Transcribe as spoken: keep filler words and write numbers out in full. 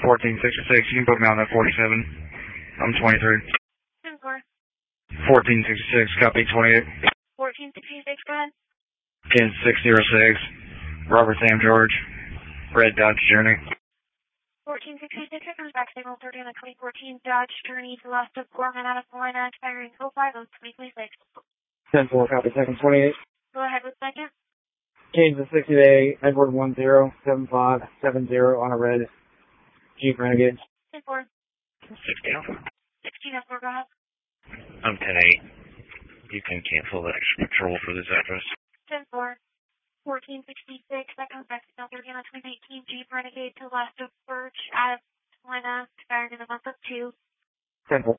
fourteen sixty-six, you can put me on that forty-seven. I'm twenty-three. ten four. fourteen sixty-six, copy twenty-eight. fourteen sixty-six, go ahead. ten six zero six, Robert Sam George, red Dodge Journey. fourteen sixty-six, it comes back signal thirty on the twenty fourteen Dodge Journey to last of Gorman out of Florida, expiring oh five oh twenty twenty-six. ten four, copy second twenty-eight. Go ahead with second. Kansas sixty day, Edward one zero seven five seven zero on a red Jeep Renegade. ten four. sixteen oh four. sixteen oh four, go ahead. I'm ten eight. You can cancel the extra patrol for this address. ten four. fourteen sixty-six, that comes back to thirty on the twenty nineteen Jeep Renegade to last of Birch out of Atlanta, expiring in the month of two. ten four.